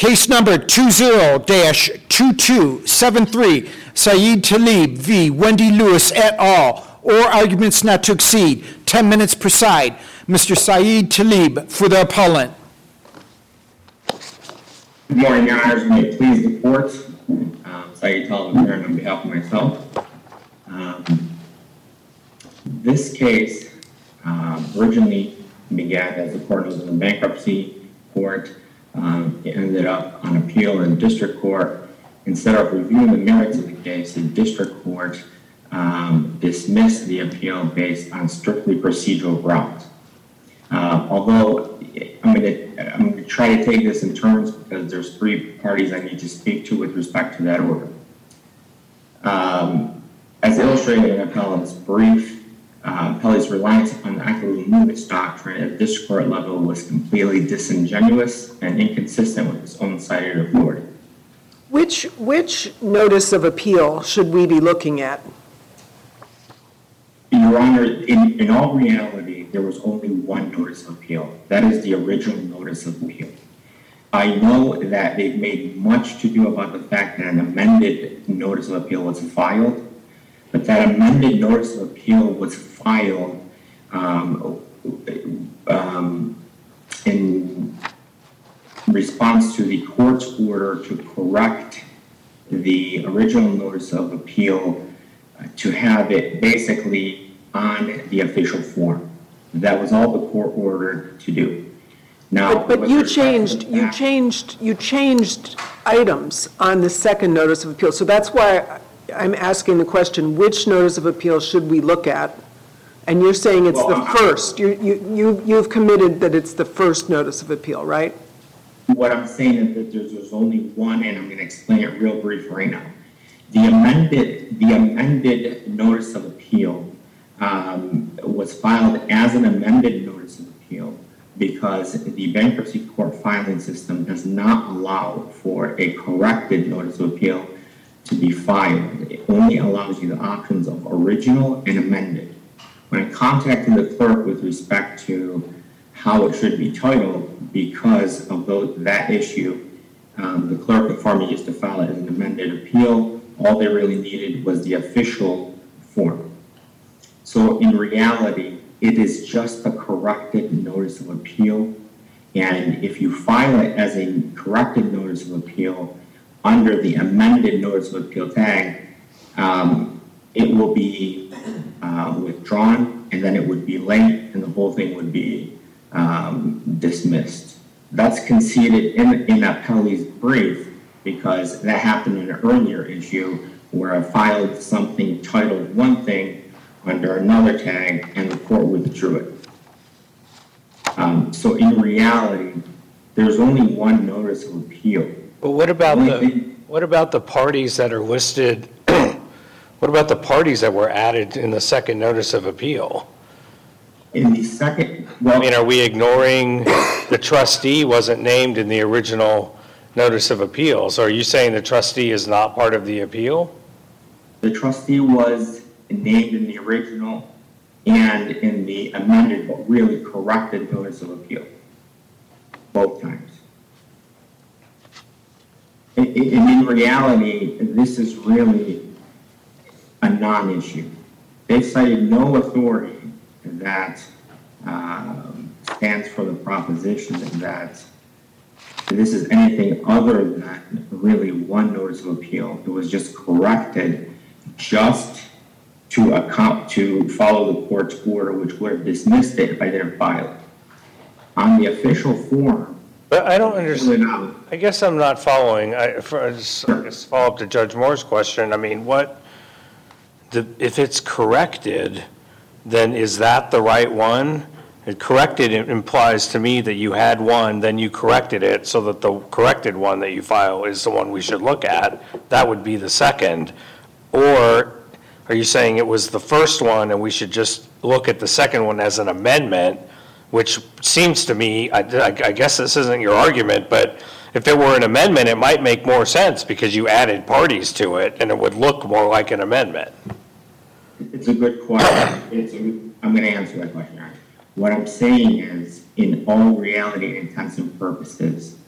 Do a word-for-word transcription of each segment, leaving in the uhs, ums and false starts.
Case number two zero dash two two seven three, Saeed Talib v. Wendy Lewis et al. Or arguments not to exceed ten minutes per side. Mister Saeed Talib for the appellant. Good morning, Your Honors. May it please the court. Um, Saeed Talib here on behalf of myself. Um, this case um, originally began as the court was in the bankruptcy court. Um, it ended up on appeal in district court. Instead of reviewing the merits of the case, the district court um, dismissed the appeal based on strictly procedural grounds. Uh, although I'm going to I'm going to try to take this in turns because there's three parties I need to speak to with respect to that order. Um, as illustrated in the appellant's brief, uh, appellant's reliance upon the equitable mootness doctrine at the district court level was completely disingenuous and inconsistent with its own cited authority. Which which notice of appeal should we be looking at? Your Honor, in, in all reality, there was only one notice of appeal. That is the original notice of appeal. I know that they've made much to do about the fact that an amended notice of appeal was filed, but that amended notice of appeal was filed um, um, in response to the court's order to correct the original notice of appeal uh, to have it basically on the official form. That was all the court ordered to do. Now, but, but you changed you changed you changed items on the second notice of appeal. So that's why I'm asking the question: which notice of appeal should we look at? And you're saying it's well, the I'm, first. You you you you've committed that it's the first notice of appeal, right? What I'm saying is that there's, there's only one, and I'm going to explain it real brief right now. The amended the amended notice of appeal um, was filed as an amended notice of appeal because the bankruptcy court filing system does not allow for a corrected notice of appeal to be filed. It only allows you the options of original and amended. When I contacted the clerk with respect to how it should be titled, because of those, that issue, um, the clerk informed me just to file it as an amended appeal. All they really needed was the official form. So in reality, it is just a corrected notice of appeal. And if you file it as a corrected notice of appeal under the amended notice of appeal tag, um, it will be uh, withdrawn, and then it would be late, and the whole thing would be um, dismissed. That's conceded in, in appellee's brief because that happened in an earlier issue where I filed something titled one thing under another tag, and the court withdrew it. Um, so in reality, there's only one notice of appeal. But what about the, the what about the parties that are listed? What about the parties that were added in the second notice of appeal? In the second, well, I mean, are we ignoring the trustee wasn't named in the original notice of appeal? So are you saying the trustee is not part of the appeal? The trustee was named in the original and in the amended but really corrected notice of appeal, both times. And in reality, this is really a non-issue. They cited no authority that um, stands for the proposition that this is anything other than really one notice of appeal. It was just corrected just to account to follow the court's order, which would have dismissed it if I didn't file it. On the official form. But I don't understand. I guess I'm not following. I, for, I just, I guess follow up to Judge Moore's question. I mean, what the, if it's corrected, then is that the right one? It corrected it implies to me that you had one, then you corrected it, so that the corrected one that you file is the one we should look at. That would be the second. Or are you saying it was the first one and we should just look at the second one as an amendment, which seems to me, I, I guess this isn't your argument, but if it were an amendment, it might make more sense because you added parties to it and it would look more like an amendment. It's a good question. It's a, I'm going to answer that question. What I'm saying is, in all reality and intents and purposes,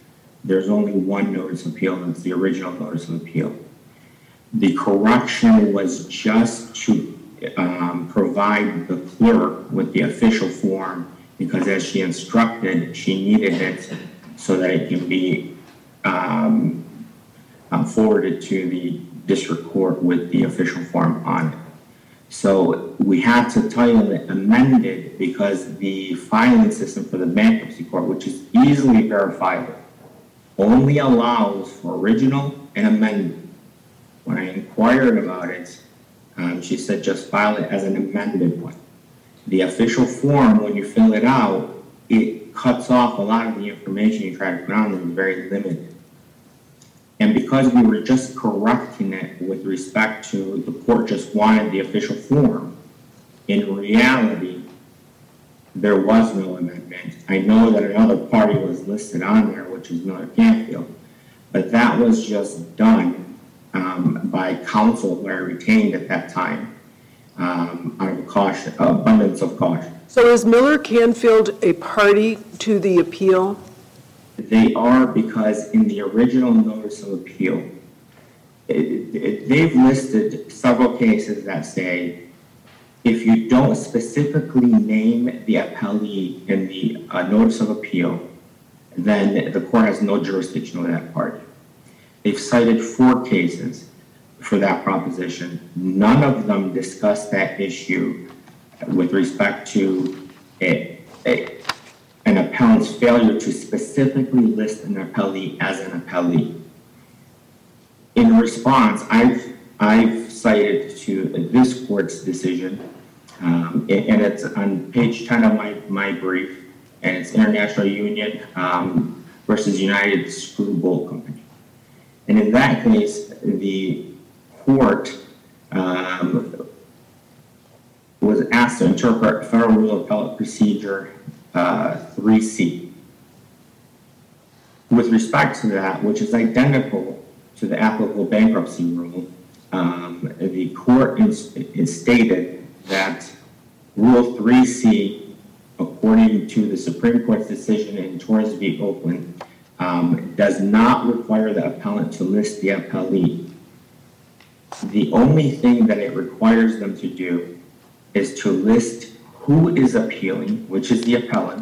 there's only one notice of appeal, and it's the original notice of appeal. The correction was just to um, provide the clerk with the official form, because as she instructed, she needed it so that it can be um, um, forwarded to the district court with the official form on it. So we had to title it amended because the filing system for the bankruptcy court, which is easily verifiable, only allows for original and amended. When I inquired about it, um, she said just file it as an amended one. The official form, when you fill it out, it cuts off a lot of the information you try to put on there, is very limited. And because we were just correcting it with respect to the court just wanted the official form, in reality, there was no amendment. I know that another party was listed on there, which is Miller Canfield, but that was just done um, by counsel who I retained at that time um, out of caution, abundance of caution. So is Miller Canfield a party to the appeal? They are, because in the original notice of appeal, it, it, they've listed several cases that say if you don't specifically name the appellee in the uh, notice of appeal, then the court has no jurisdiction over that party. They've cited four cases for that proposition. None of them discuss that issue with respect to a, a an appellant's failure to specifically list an appellee as an appellee. In response, I've, I've cited to this court's decision, um, and it's on page ten of my, my brief, and it's International Union um, versus United Screw Bolt Company. And in that case, the court um, was asked to interpret Federal Rule of Appellate Procedure Uh, three C. With respect to that, which is identical to the applicable bankruptcy rule, um, the court is, is stated that Rule three C, according to the Supreme Court's decision in Torres v. Oakland, um, does not require the appellant to list the appellee. The only thing that it requires them to do is to list who is appealing, which is the appellant,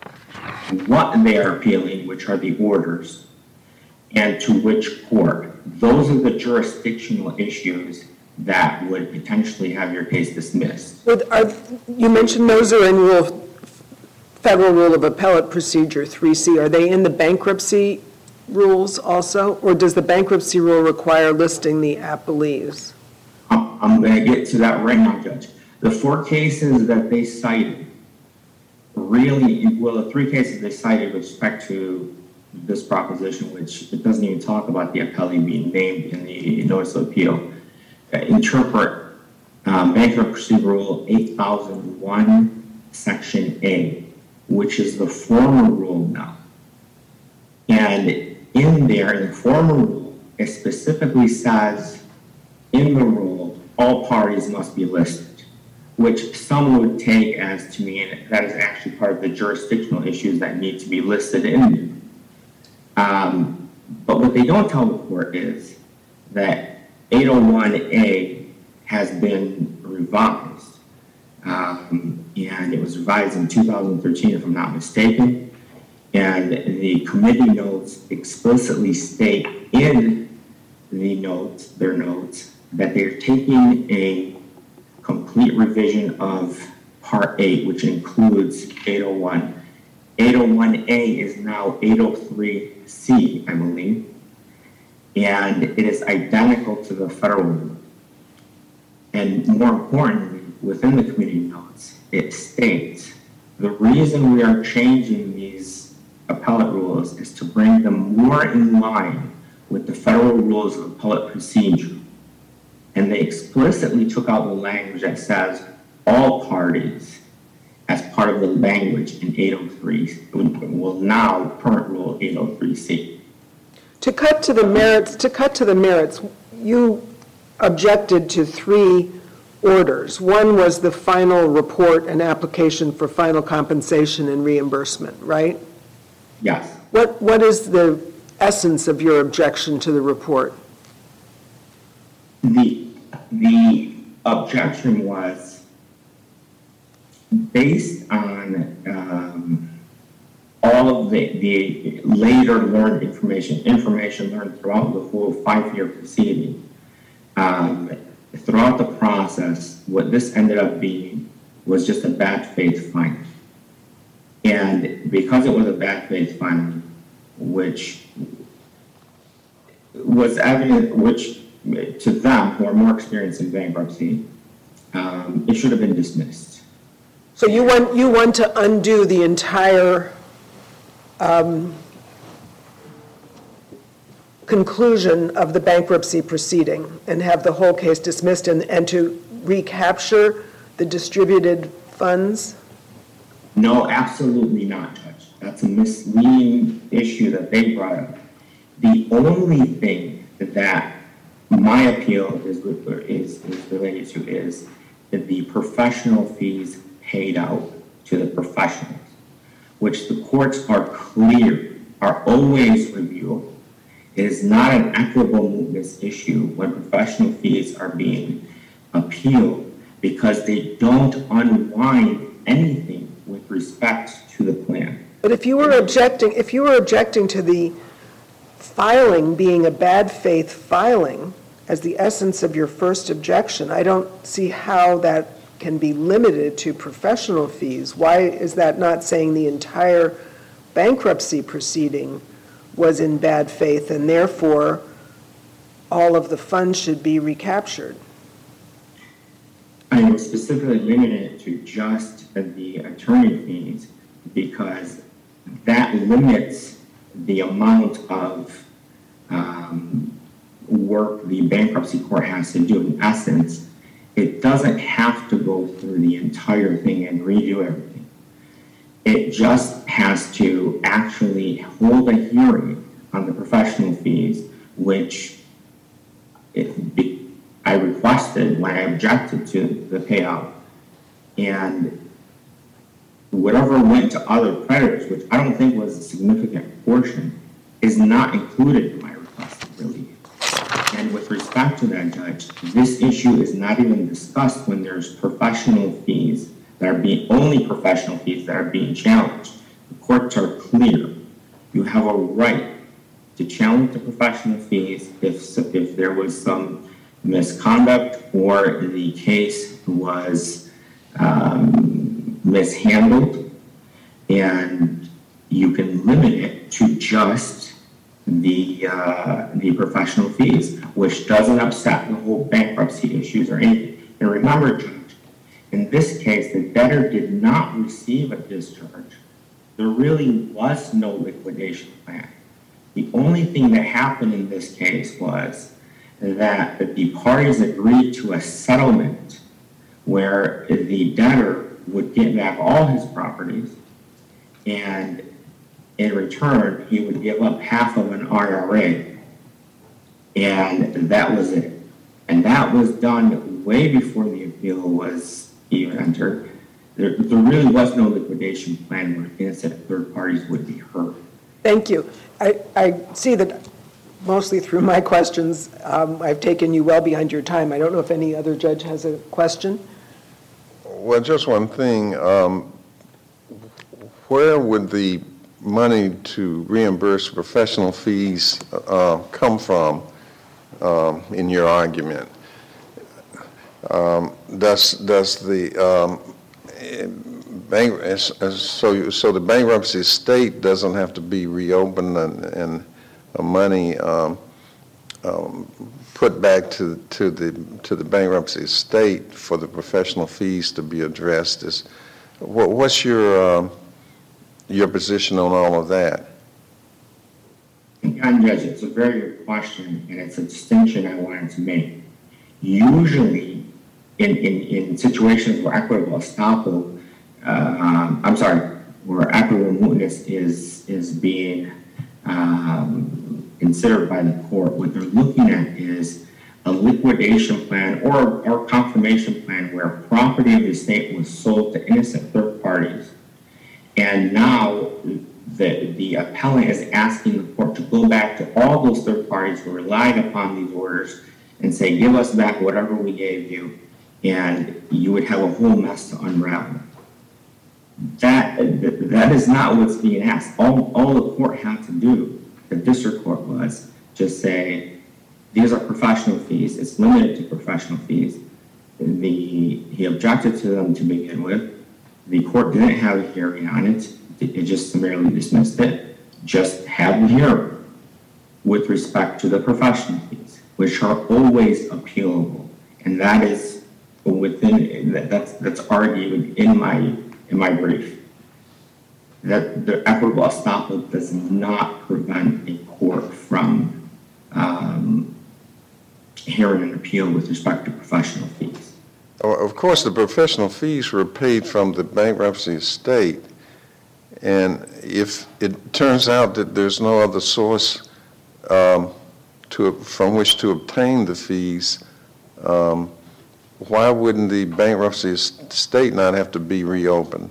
what they are appealing, which are the orders, and to which court. Those are the jurisdictional issues that would potentially have your case dismissed. With, are, you mentioned those are in rule, Federal Rule of Appellate Procedure three C. Are they in the bankruptcy rules also, or does the bankruptcy rule require listing the appellees? I'm, I'm going to get to that right now, Judge. The four cases that they cited, really, well, the three cases they cited with respect to this proposition, which it doesn't even talk about the appellee being named in the notice of appeal, uh, interpret um, Bankruptcy Rule eight thousand one, Section A, which is the former rule now. And in there, in the former rule, it specifically says in the rule, all parties must be listed, which some would take as to mean that is actually part of the jurisdictional issues that need to be listed in there. Um, but what they don't tell the court is that eight oh one A has been revised. Um, and it was revised in two thousand thirteen, if I'm not mistaken. And the committee notes explicitly state in the notes, their notes, that they're taking a complete revision of Part eight, which includes eight oh one. eight oh one A is now eight oh three C, I believe, and it is identical to the federal rule. And more importantly, within the committee notes, it states the reason we are changing these appellate rules is to bring them more in line with the federal rules of appellate procedure. And they explicitly took out the language that says all parties as part of the language in eight oh three, will now current rule eight oh three C. To cut to the merits, to cut to the merits, you objected to three orders. One was the final report and application for final compensation and reimbursement, right? Yes. What what is the essence of your objection to the report? The, the objection was based on um, all of the, the later learned information, information learned throughout the whole five-year proceeding. Um, throughout the process, what this ended up being was just a bad faith finding. And because it was a bad faith finding, which was evident, which to them who are more experienced in bankruptcy, um, it should have been dismissed. So you want, you want to undo the entire um, conclusion of the bankruptcy proceeding and have the whole case dismissed and, and to recapture the distributed funds? No, absolutely not, Judge. That's a misleading issue that they brought up. The only thing that my appeal is, is, is related to is that the professional fees paid out to the professionals, which the courts are clear, are always reviewable. It is not an equitable mootness issue when professional fees are being appealed because they don't unwind anything with respect to the plan. But if you were objecting, if you were objecting to the filing being a bad faith filing as the essence of your first objection, I don't see how that can be limited to professional fees. Why is that not saying the entire bankruptcy proceeding was in bad faith and therefore all of the funds should be recaptured? I am specifically limited to just the attorney fees because that limits the amount of um, work the bankruptcy court has to do. In essence, it doesn't have to go through the entire thing and redo everything. It just has to actually hold a hearing on the professional fees, which it be, I requested when I objected to the payout. And whatever went to other creditors, which I don't think was a significant portion, is not included in my requested relief. And with respect to that, Judge, this issue is not even discussed when there's professional fees that are being, only professional fees that are being challenged. The courts are clear. You have a right to challenge the professional fees if, if there was some misconduct or the case was um, mishandled, and you can limit it to just the uh, the professional fees, which doesn't upset the whole bankruptcy issues or anything. And remember, Judge, in this case, the debtor did not receive a discharge. There really was no liquidation plan. The only thing that happened in this case was that the parties agreed to a settlement where the debtor would get back all his properties, and in return, he would give up half of an R R A, and that was it. And that was done way before the appeal was even entered. There, there really was no liquidation plan where innocent third parties would be hurt. Thank you. I, I see that mostly through my questions, um, I've taken you well behind your time. I don't know if any other judge has a question. Well, just one thing. Um, where would the money to reimburse professional fees uh, come from um, in your argument? Um, does does the um, bank so so the bankruptcy estate doesn't have to be reopened and, and money um, um, put back to to the to the bankruptcy estate for the professional fees to be addressed? Is what, what's your um, your position on all of that? Again, Judge, it's a very good question, and it's a distinction I wanted to make. Usually, in, in, in situations where equitable estoppel, uh, um, I'm sorry, where equitable mootness is, is being um, considered by the court, what they're looking at is a liquidation plan or, or confirmation plan where property of the estate was sold to innocent third parties. And now the, the appellant is asking the court to go back to all those third parties who relied upon these orders and say, give us back whatever we gave you, and you would have a whole mess to unravel. That, that is not what's being asked. All, all the court had to do, the district court, was just say, these are professional fees. It's limited to professional fees. The, he objected to them to begin with. The court didn't have a hearing on it. It just summarily dismissed it. Just have the hearing with respect to the professional fees, which are always appealable. And that is within, that's, that's argued in my, in my brief. That the equitable estoppel does not prevent a court from um, hearing an appeal with respect to professional fees. Of course, the professional fees were paid from the bankruptcy estate, and if it turns out that there's no other source um, to from which to obtain the fees, um, why wouldn't the bankruptcy estate not have to be reopened?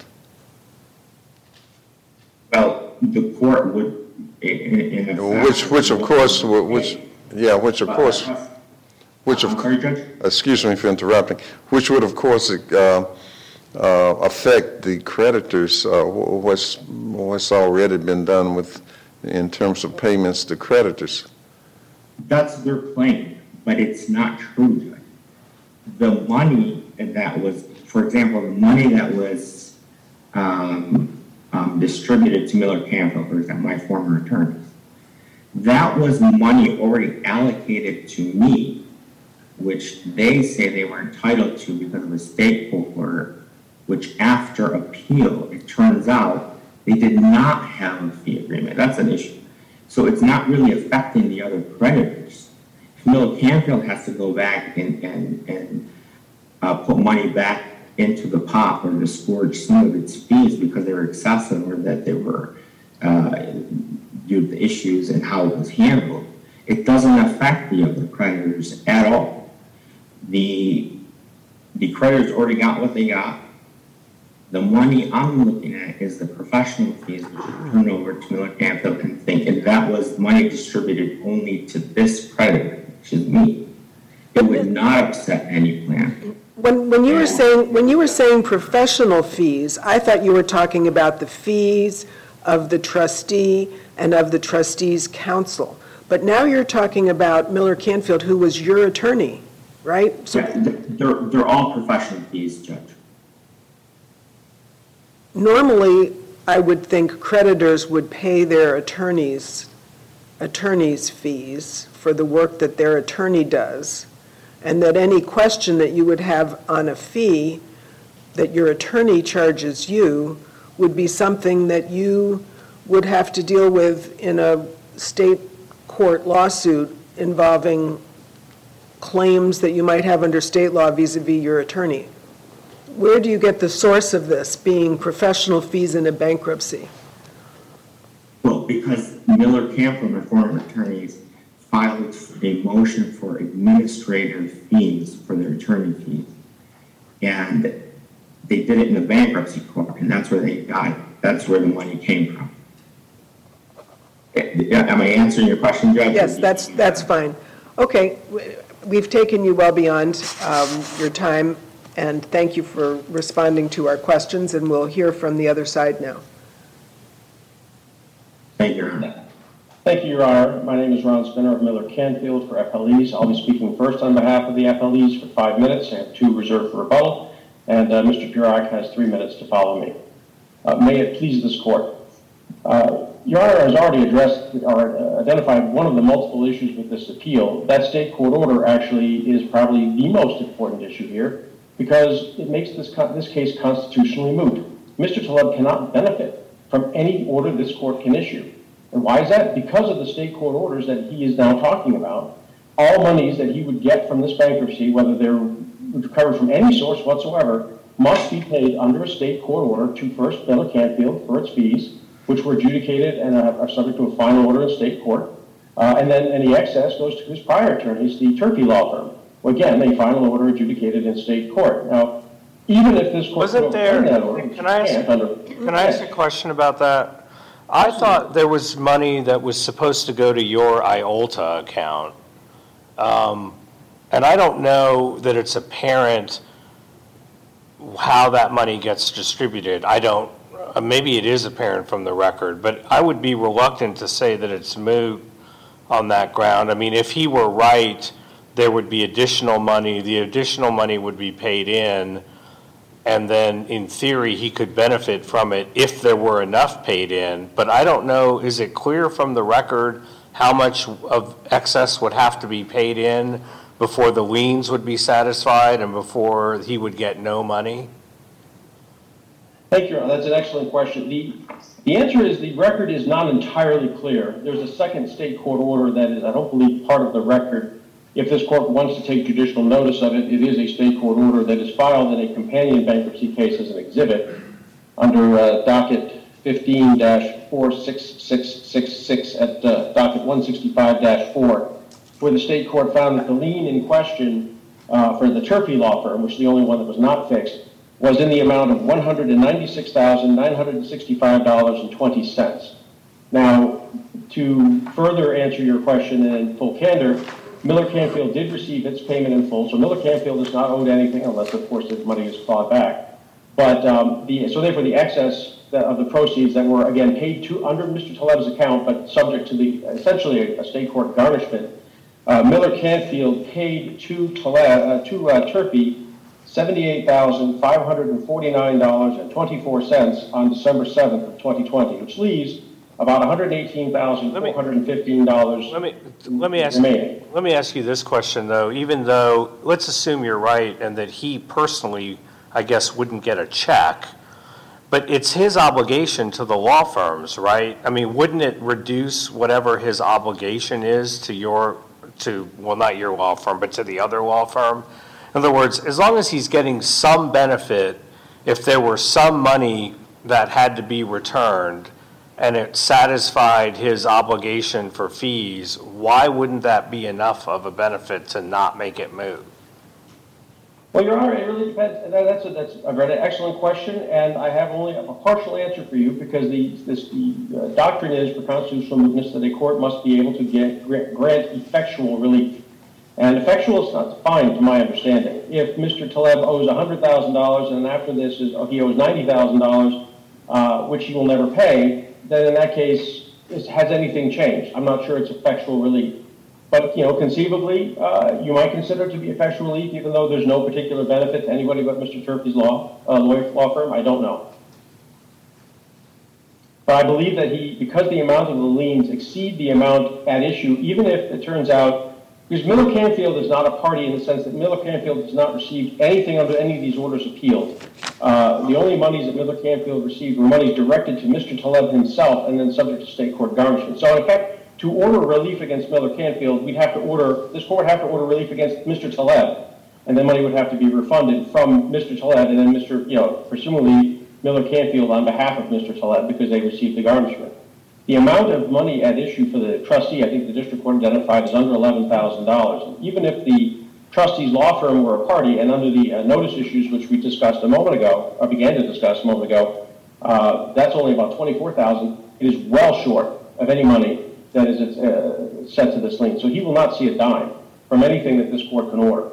Well, the court would, in, in effect, which, which of course, which, yeah, which of course. Which of, sorry, Judge? Excuse me for interrupting, which would of course uh, uh, affect the creditors, uh, what's, what's already been done with, in terms of payments to creditors. That's their claim, but it's not true, Judge. The money that was, for example, the money that was um, um, distributed to Miller Canfield, for example, my former attorneys, that was money already allocated to me, which they say they were entitled to because of a state court order, which after appeal, it turns out they did not have a fee agreement. That's an issue. So it's not really affecting the other creditors. If Miller Canfield has to go back and, and, and uh, put money back into the pot or disgorge some of its fees because they were excessive or that they were uh, due to the issues and how it was handled, it doesn't affect the other creditors at all. The, the creditors already got what they got. The money I'm looking at is the professional fees, which are turned over to Miller Canfield and think, and that was money distributed only to this creditor, which is me. It would not upset any plan. When, when you were saying, when you were saying professional fees, I thought you were talking about the fees of the trustee and of the trustee's counsel. But now you're talking about Miller Canfield, who was your attorney, right? So yeah, they're, they're all professional fees, Judge. Normally, I would think creditors would pay their attorneys, attorneys' fees for the work that their attorney does, and that any question that you would have on a fee that your attorney charges you would be something that you would have to deal with in a state court lawsuit involving claims that you might have under state law vis-a-vis your attorney. Where do you get the source of this being professional fees in a bankruptcy? Well, because Miller Canfield, my former attorneys, filed a motion for administrative fees for their attorney fees. And they did it in the bankruptcy court, and that's where they got it. That's where the money came from. Am I answering your question, Judge? Yes, that's, that's fine. Okay, we've taken you well beyond um, your time, and thank you for responding to our questions, and we'll hear from the other side now. Thank you, Your Honor. Thank you, Your Honor. My name is Ron Spinner of Miller Canfield for F L Es. I'll be speaking first on behalf of the F L Es for five minutes. I have two reserved for rebuttal, and uh, Mister Purak has three minutes to follow me. Uh, may it please this court. Uh, Your Honor has already addressed or uh, identified one of the multiple issues with this appeal. That state court order actually is probably the most important issue here because it makes this, this case constitutionally moot. Mister Taleb cannot benefit from any order this court can issue. And why is that? Because of the state court orders that he is now talking about. All monies that he would get from this bankruptcy, whether they're recovered from any source whatsoever, must be paid under a state court order to first Miller Canfield for its fees, which were adjudicated and are subject to a final order in state court. Uh, and then any excess goes to his prior attorneys, the Turkey law firm. Well, again, a final order adjudicated in state court. Now, even if this court wasn't there, that order, can I ask, under, can I ask a question about that? I thought there was money that was supposed to go to your I O L T A account. Um, and I don't know that it's apparent how that money gets distributed. I don't, uh, maybe it is apparent from the record, but I would be reluctant to say that it's moot on that ground. I mean, if he were right, there would be additional money. The additional money would be paid in, and then in theory, he could benefit from it if there were enough paid in. But I don't know, is it clear from the record how much of excess would have to be paid in before the liens would be satisfied and before he would get no money? Thank you. That's an excellent question. The, the answer is the record is not entirely clear. There's a second state court order that is, I don't believe, part of the record. If this court wants to take judicial notice of it, it is a state court order that is filed in a companion bankruptcy case as an exhibit under uh, docket fifteen dash four six six six six at uh, docket one sixty-five dash four, where the state court found that the lien in question uh, for the Turpie law firm, which is the only one that was not fixed, was in the amount of one hundred ninety-six thousand nine hundred sixty-five dollars and twenty cents. Now, to further answer your question in full candor, Miller Canfield did receive its payment in full, so Miller Canfield is not owed anything unless, of course, the money is clawed back. But um, the, so therefore, the excess of the proceeds that were, again, paid to under Mister Taleb's account, but subject to the essentially a, a state court garnishment, uh, Miller Canfield paid to Taleb, uh, to uh, Turpie seventy-eight thousand five hundred forty-nine dollars and twenty-four cents on December seventh of twenty twenty, which leaves about one hundred eighteen thousand four hundred fifteen dollars let me let me ask you, let me ask you this question though. Even though, let's assume you're right and that he personally, I guess, wouldn't get a check, but it's his obligation to the law firms, right? I mean, wouldn't it reduce whatever his obligation is to your, to, well, not your law firm, but to the other law firm? In other words, as long as he's getting some benefit, if there were some money that had to be returned and it satisfied his obligation for fees, why wouldn't that be enough of a benefit to not make it moot? Well, Your Honor, it really depends. That's a, that's a very excellent question, and I have only a partial answer for you because the, this, the uh, doctrine is for constitutional mootness that a court must be able to get, grant effectual relief. And effectual is not defined, to my understanding. If Mister Taleb owes one hundred thousand dollars and after this is, he owes ninety thousand dollars, uh, which he will never pay, then in that case, is, has anything changed? I'm not sure it's effectual relief. But, you know, conceivably, uh, you might consider it to be effectual relief, even though there's no particular benefit to anybody but Mister Turpie's law, uh, lawyer, law firm. I don't know. But I believe that he, because the amount of the liens exceed the amount at issue, even if it turns out, because Miller Canfield is not a party in the sense that Miller Canfield does not receive anything under any of these orders appealed. Uh, the only monies that Miller Canfield received were monies directed to Mister Taleb himself and then subject to state court garnishment. So in effect, to order relief against Miller Canfield, we'd have to order, this court would have to order relief against Mister Taleb, and then money would have to be refunded from Mister Taleb and then Mister, you know, presumably Miller Canfield on behalf of Mister Taleb because they received the garnishment. The amount of money at issue for the trustee, I think the district court identified as under eleven thousand dollars. Even if the trustee's law firm were a party and under the uh, notice issues, which we discussed a moment ago, or began to discuss a moment ago, uh, that's only about twenty-four thousand dollars. It is well short of any money that is uh, set to this lien. So he will not see a dime from anything that this court can order.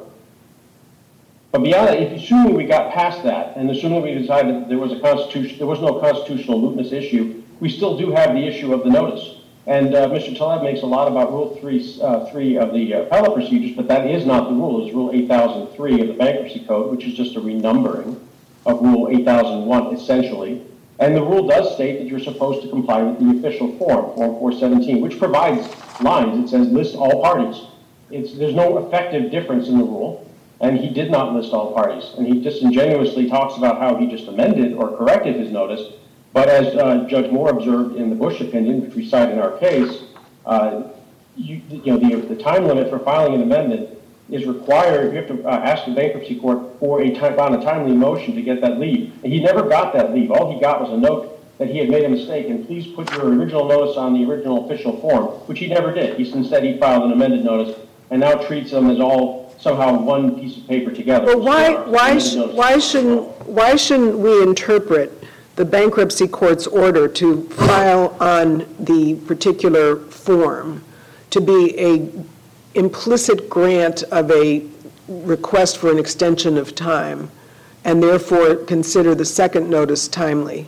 But beyond that, if assuming we got past that, and assuming we decided that there was a constitution, there was no constitutional mootness issue, we still do have the issue of the notice. And uh, Mister Taleb makes a lot about Rule three, uh, three of the appellate procedures, but that is not the rule. It's Rule eight thousand three of the Bankruptcy Code, which is just a renumbering of Rule eight thousand one, essentially. And the rule does state that you're supposed to comply with the official form, Form four seventeen, which provides lines. It says list all parties. It's, there's no effective difference in the rule, and he did not list all parties. And he disingenuously talks about how he just amended or corrected his notice. But as uh, Judge Moore observed in the Bush opinion, which we cite in our case, uh, you, you know, the, the time limit for filing an amendment is required. You have to uh, ask the bankruptcy court for a time, on a timely motion to get that leave. And he never got that leave. All he got was a note that he had made a mistake, and please put your original notice on the original official form, which he never did. He, instead, he filed an amended notice and now treats them as all somehow one piece of paper together. Well, why, why, sh- why shouldn't, why shouldn't we interpret the bankruptcy court's order to file on the particular form to be a implicit grant of a request for an extension of time, and therefore consider the second notice timely?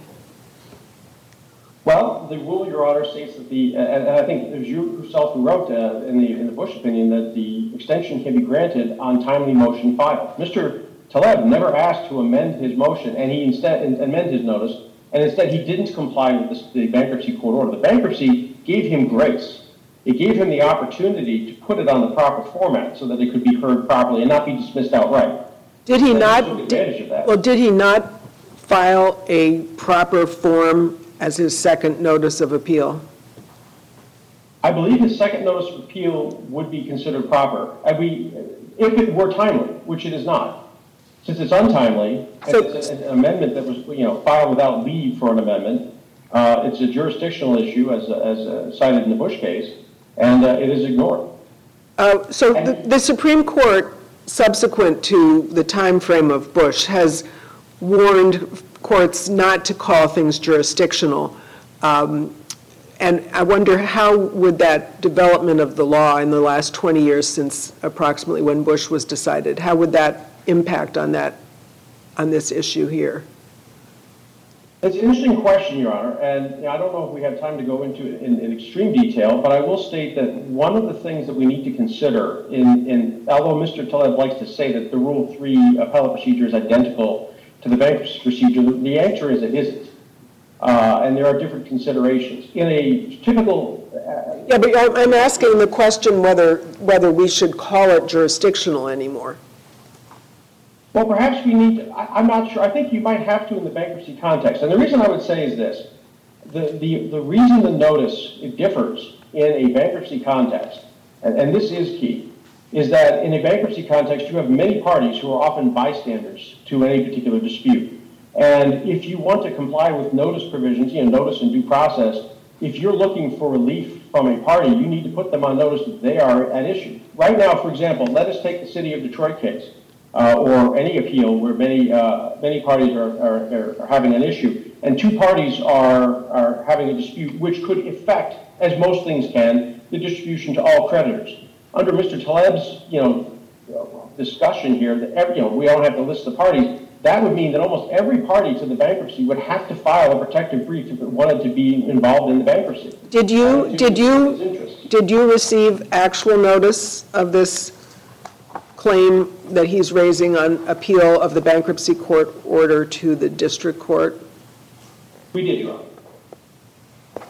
Well, the rule, Your Honor, states that the, and, and I think it was you yourself who wrote uh, in the in the Bush opinion that the extension can be granted on timely motion filed. Mister Taleb never asked to amend his motion, and he instead amend his notice, and instead he didn't comply with the, the bankruptcy court order. The bankruptcy gave him grace. It gave him the opportunity to put it on the proper format so that it could be heard properly and not be dismissed outright. Did he And not? took advantage of that. Well, did he not file a proper form as his second notice of appeal? I believe his second notice of appeal would be considered proper. And we, if it were timely, which it is not. Since it's untimely, So- and it's an amendment that was, you know, filed without leave for an amendment, uh, it's a jurisdictional issue as, as uh, cited in the Bush case, and uh, it is ignored. Uh, So the the Supreme Court, subsequent to the time frame of Bush, has warned courts not to call things jurisdictional. Um, And I wonder, how would that development of the law in the last twenty years since approximately when Bush was decided, how would that impact on that, on this issue here? It's an interesting question, Your Honor, and you know, I don't know if we have time to go into it in, in extreme detail, but I will state that one of the things that we need to consider in, in although Mister Taleb likes to say that the Rule three appellate procedure is identical to the bankruptcy procedure, the answer is it isn't. Uh, and there are different considerations. In a typical... Uh, Yeah, but I'm- I'm asking the question whether, whether we should call it jurisdictional anymore. well, perhaps we need to... I, I'm not sure. I think you might have to in the bankruptcy context. And the reason I would say is this. The, the, the reason the notice it differs in a bankruptcy context, and, and this is key, is that in a bankruptcy context, you have many parties who are often bystanders to any particular dispute. And if you want to comply with notice provisions, you know, notice and due process, if you're looking for relief from a party, you need to put them on notice that they are at issue. Right now, for example, let us take the City of Detroit case, uh, or any appeal where many uh, many parties are, are, are having an issue, and two parties are, are having a dispute which could affect, as most things can, the distribution to all creditors. Under Mister Taleb's, you know, discussion here, that every, you know, we don't have to list the parties. That would mean that almost every party to the bankruptcy would have to file a protective brief if it wanted to be involved in the bankruptcy. Did you, did you, did you receive actual notice of this claim that he's raising on appeal of the bankruptcy court order to the district court? We did, Your Honor.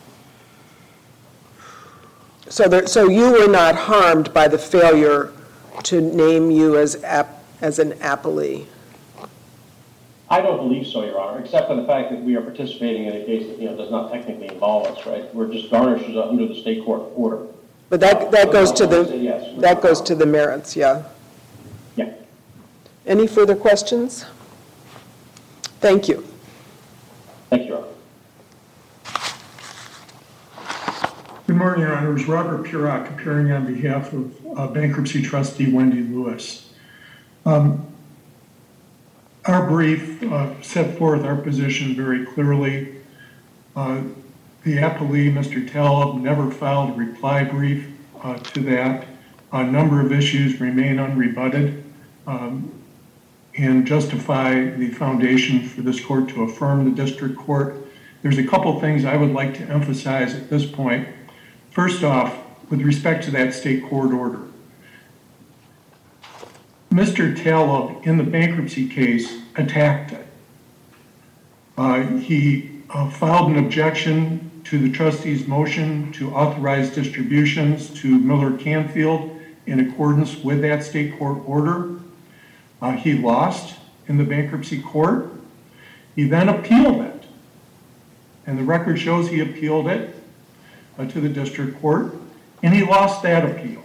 So there, so you were not harmed by the failure to name you as app, as an appellee? I don't believe so, Your Honor, except for the fact that we are participating in a case that, you know, does not technically involve us, right? We're just garnished under the state court order. But that, that goes to the, Yes, that goes to the merits, yeah. Yeah. Any further questions? Thank you. Thank you, Your Honor. Good morning, Your Honors. Robert Purock, appearing on behalf of uh, bankruptcy trustee Wendy Lewis. Um, our brief uh, set forth our position very clearly. Uh, the appellee, Mister Taleb, never filed a reply brief uh, to that. A number of issues remain unrebutted um, and justify the foundation for this court to affirm the district court. There's a couple things I would like to emphasize at this point. First off, with respect to that state court order, Mister Taleb, in the bankruptcy case, attacked it. Uh, he uh, filed an objection to the trustee's motion to authorize distributions to Miller Canfield in accordance with that state court order. Uh, he lost in the bankruptcy court. He then appealed it. And the record shows he appealed it uh, to the district court, and he lost that appeal.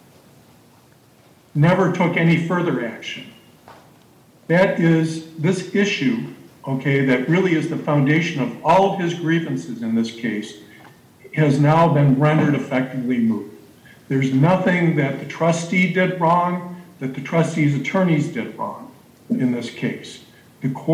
Never took any further action. That is this issue, okay, that really is the foundation of all of his grievances in this case, has now been rendered effectively moot. There's nothing that the trustee did wrong, that the trustee's attorneys did wrong in this case. The court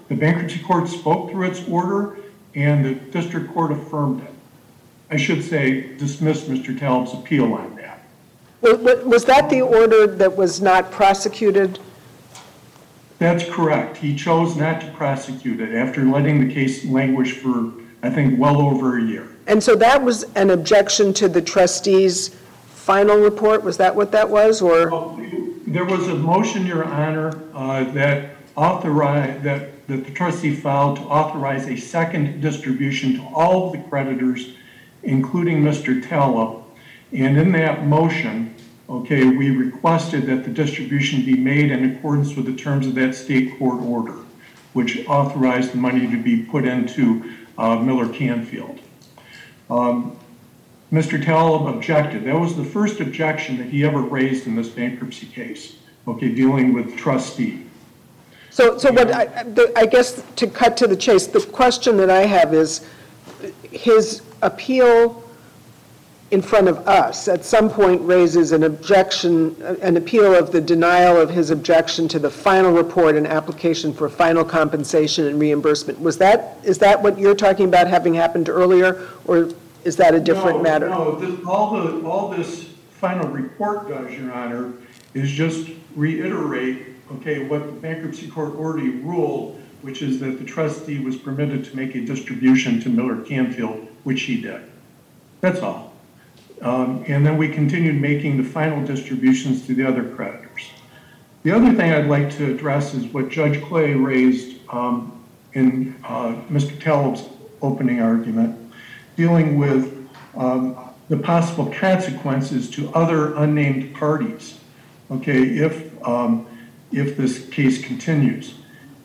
The bankruptcy court spoke through its order, and the district court affirmed it. I should say dismissed Mister Talb's appeal on that. Was that the order that was not prosecuted? That's correct. He chose not to prosecute it after letting the case languish for, I think, well over a year. And so that was an objection to the trustee's final report? Was that what that was, or? Well, there was a motion, Your Honor, uh, that authorized, that, that the trustee filed to authorize a second distribution to all of the creditors, including Mister Taleb. And in that motion, okay, we requested that the distribution be made in accordance with the terms of that state court order, which authorized the money to be put into uh, Miller Canfield. Um, Mister Taleb objected. That was the first objection that he ever raised in this bankruptcy case, okay, dealing with trustee. So, so what I, the, I guess to cut to the chase, the question that I have is his appeal in front of us at some point raises an objection, an appeal of the denial of his objection to the final report and application for final compensation and reimbursement. Was that, is that what you're talking about having happened earlier, or is that a different no, matter? No, this, all, the, all this final report does, Your Honor, is just reiterate, okay, what the bankruptcy court already ruled, which is that the trustee was permitted to make a distribution to Miller Canfield, which he did. That's all. Um, and then we continued making the final distributions to the other creditors. The other thing I'd like to address is what Judge Clay raised um, in uh, Mister Taleb's opening argument, dealing with um, the possible consequences to other unnamed parties, okay, if, um, if this case continues.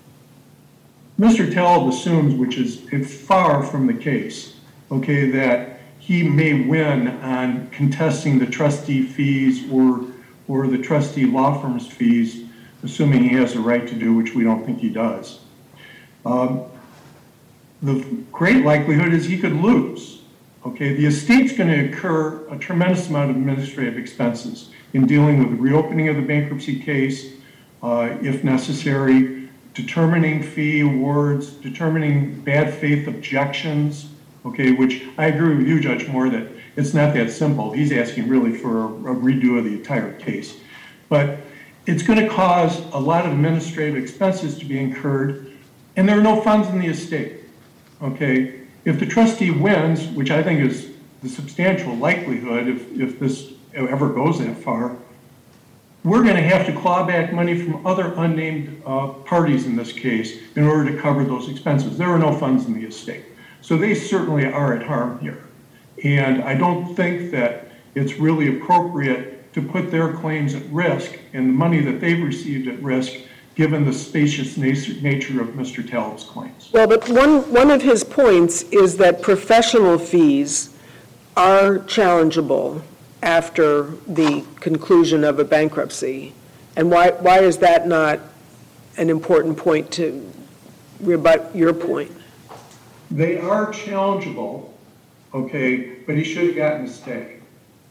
Mister Taleb assumes, which is far from the case, okay, that he may win on contesting the trustee fees or, or the trustee law firm's fees, assuming he has a right to do, which we don't think he does. Um, the great likelihood is he could lose. Okay, the estate's going to incur a tremendous amount of administrative expenses in dealing with the reopening of the bankruptcy case, uh, if necessary, determining fee awards, determining bad faith objections, okay, which I agree with you, Judge Moore, that it's not that simple. He's asking really for a, a redo of the entire case. But it's going to cause a lot of administrative expenses to be incurred, and there are no funds in the estate, okay? If the trustee wins, which I think is the substantial likelihood if, if this ever goes that far, we're going to have to claw back money from other unnamed uh, parties in this case in order to cover those expenses. There are no funds in the estate. So they certainly are at harm here. And I don't think that it's really appropriate to put their claims at risk and the money that they've received at risk, given the spacious nature of Mister Taleb's claims. Well, but one, one of his points is that professional fees are challengeable after the conclusion of a bankruptcy. And why, why is that not an important point to rebut your point? They are challengeable, okay, but he should have gotten a stay,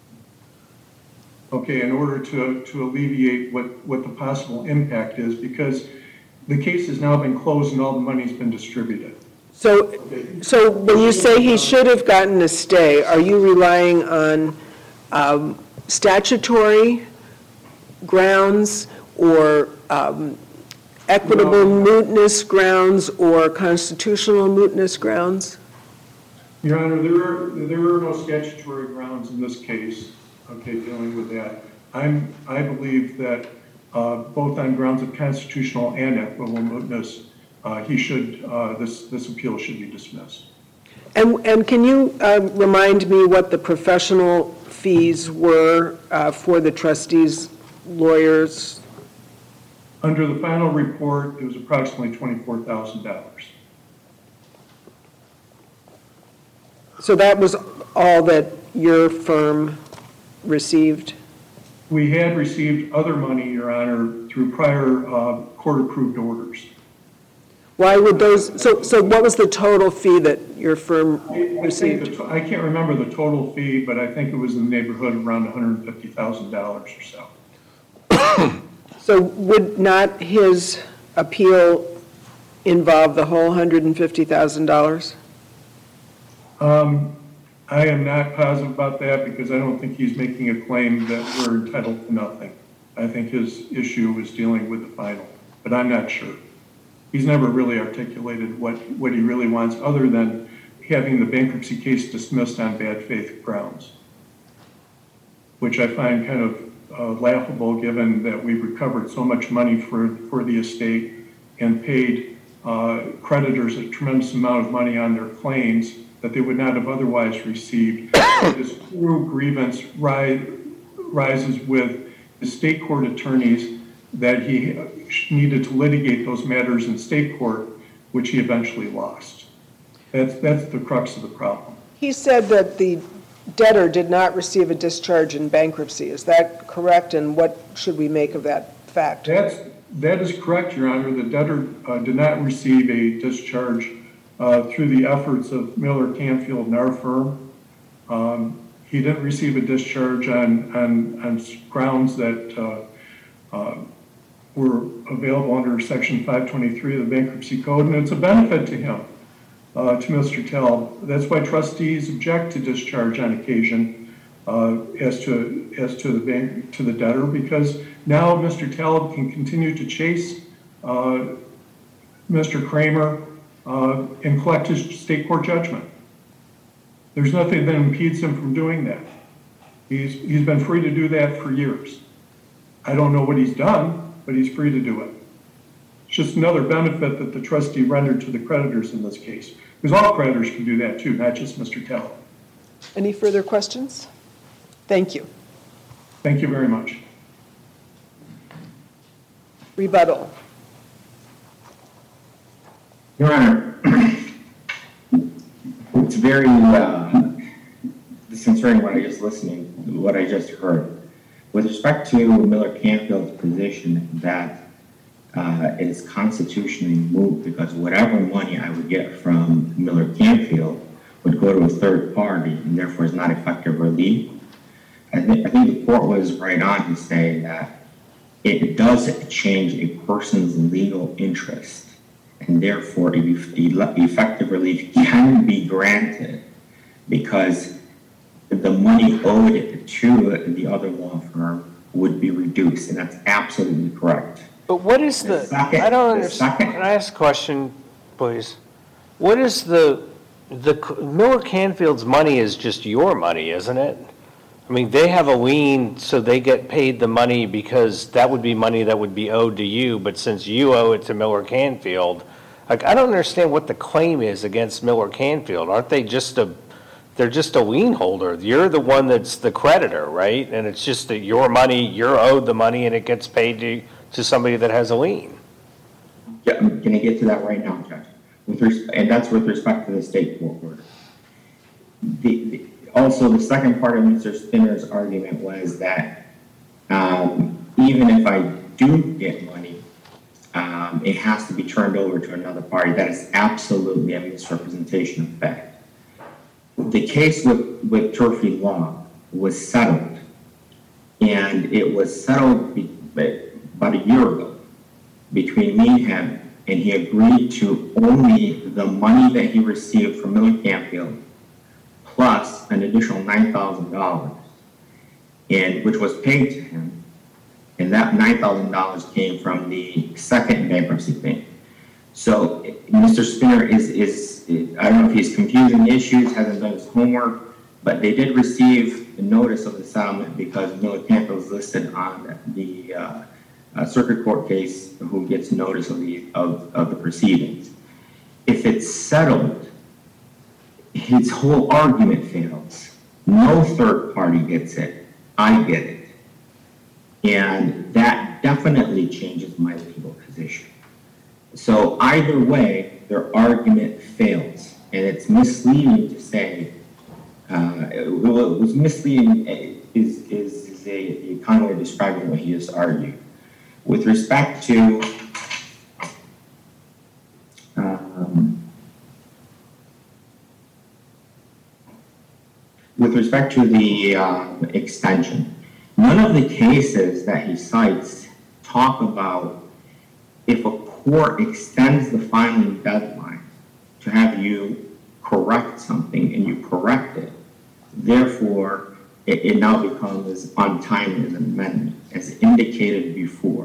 okay, in order to, to alleviate what, what the possible impact is, because the case has now been closed and all the money's been distributed. So, so when you say he should have gotten a stay, are you relying on um, statutory grounds or um, equitable no. mootness grounds or constitutional mootness grounds? Your Honor, there are, there are no statutory grounds in this case, okay, dealing with that. I'm, I believe that uh, both on grounds of constitutional and equitable mootness, uh, he should, uh, this, this appeal should be dismissed. And, and can you uh, remind me what the professional fees were uh, for the trustees, lawyers? Under the final report, it was approximately twenty-four thousand dollars. So that was all that your firm received? We had received other money, Your Honor, through prior uh, court-approved orders. Why would those, so, so what was the total fee that your firm I, I received? The, I can't remember the total fee, but I think it was in the neighborhood of around one hundred fifty thousand dollars or so. So would not his appeal involve the whole one hundred fifty thousand dollars? Um, I am not positive about that because I don't think he's making a claim that we're entitled to nothing. I think his issue is dealing with the final, but I'm not sure. He's never really articulated what, what he really wants other than having the bankruptcy case dismissed on bad faith grounds, which I find kind of uh, laughable given that we've recovered so much money for, for the estate and paid uh, creditors a tremendous amount of money on their claims that they would not have otherwise received. This true grievance ri- rises with the state court attorneys that he needed to litigate those matters in state court, which he eventually lost. That's, that's the crux of the problem. He said that the debtor did not receive a discharge in bankruptcy. Is that correct? And what should we make of that fact? That's, that is correct, Your Honor. The debtor uh, did not receive a discharge uh, through the efforts of Miller Canfield and our firm. Um, he didn't receive a discharge on, on, on grounds that uh, uh, were available under Section five twenty-three of the Bankruptcy Code, and it's a benefit to him, uh, to Mister Talb. That's why trustees object to discharge on occasion uh, as to as to the bank to the debtor, because now Mister Talb can continue to chase uh, Mister Kramer uh, and collect his state court judgment. There's nothing that impedes him from doing that. He's he's been free to do that for years. I don't know what he's done, but he's free to do it. It's just another benefit that the trustee rendered to the creditors in this case, because all creditors can do that too, not just Mister Talb. Any further questions? Thank you. Thank you very much. Rebuttal. Your Honor, it's very uh, disconcerting what I just listening, what I just heard. With respect to Miller Canfield's position that uh, it is constitutionally moot because whatever money I would get from Miller Canfield would go to a third party and therefore is not effective relief, I, th- I think the court was right on to say that it does change a person's legal interest, and therefore effective relief can be granted because the money owed to the other law firm would be reduced, and that's absolutely correct. But what is the, The second- I don't the understand, second- can I ask a question, please? What is the, the, Miller Canfield's money is just your money, isn't it? I mean, they have a lien, so they get paid the money because that would be money that would be owed to you, but since you owe it to Miller Canfield, like, I don't understand what the claim is against Miller Canfield. Aren't they just a, they're just a lien holder? You're the one that's the creditor, right? And it's just that your money, you're owed the money and it gets paid to, to somebody that has a lien. Yeah, I'm going to get to that right now, Judge. With res- and that's with respect to the state court order. The, the, also, the second part of Mister Spinner's argument was that um, even if I do get money, um, it has to be turned over to another party. That is absolutely a misrepresentation of fact. The case with, with Turfy Law was settled, and it was settled be, about a year ago between me and him, and he agreed to only the money that he received from Miller Canfield plus an additional nine thousand dollars, and which was paid to him, and that nine thousand dollars came from the second bankruptcy thing. So Mister Spinner is, is, I don't know if he's confusing issues, hasn't done his homework, but they did receive the notice of the settlement because Miller Canfield is listed on the uh, uh, circuit court case who gets notice of the, of, of the proceedings. If it's settled, his whole argument fails. No third party gets it. I get it. And that definitely changes my legal position. So either way, their argument fails. And it's misleading to say, uh, it was misleading is, is, is a, a kind of way of describing what he just argued. With respect to um, with respect to the um, extension, none of the cases that he cites talk about if a court extends the filing deadline to have you correct something and you correct it, therefore, it, it now becomes untimely as an amendment, as indicated before.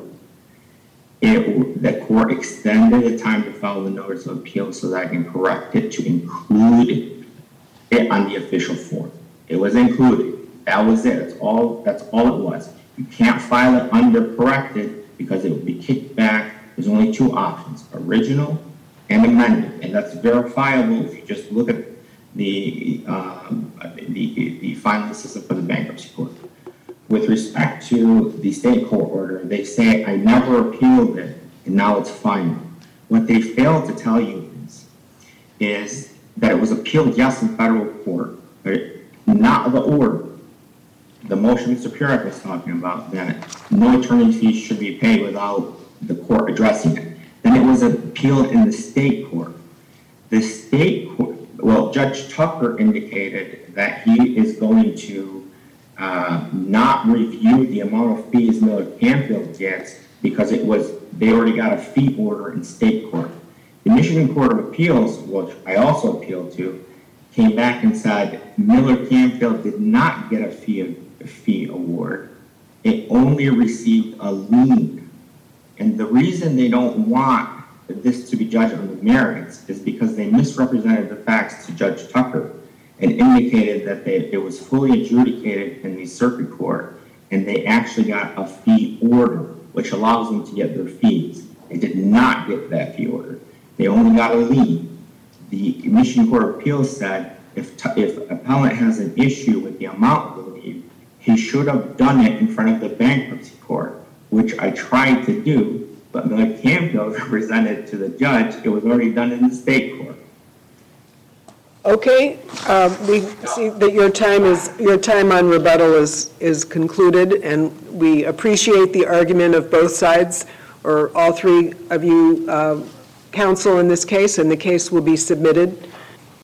It, the court extended the time to file the notice of appeal so that I can correct it to include it on the official form. It was included. That was it. That's all, that's all it was. You can't file it under corrected because it would be kicked back. There's only two options, original and amended. And that's verifiable if you just look at the, um, the, the filing system for the bankruptcy court. With respect to the state court order, they say, I never appealed it, and now it's final. What they failed to tell you is, is that it was appealed, yes, in federal court, but not the order. The motion Mister Purek was talking about, that no attorney fees should be paid without the court addressing it. Then it was appealed in the state court. The state court, well, Judge Tucker indicated that he is going to uh, not review the amount of fees Miller Canfield gets because it was, they already got a fee order in state court. The Michigan Court of Appeals, which I also appealed to, came back and said Miller Canfield did not get a fee, a fee award. It only received a lien. And the reason they don't want this to be judged on the merits is because they misrepresented the facts to Judge Tucker and indicated that they, it was fully adjudicated in the circuit court, and they actually got a fee order, which allows them to get their fees. They did not get that fee order. They only got a lien. The Michigan Court of Appeals said if, if appellant has an issue with the amount of the lien, he should have done it in front of the bankruptcy court, which I tried to do, but Miller Canfield represented to the judge, it was already done in the state court. Okay, um, we see that your time is, your time on rebuttal is, is concluded, and we appreciate the argument of both sides, or all three of you, uh, counsel in this case, and the case will be submitted.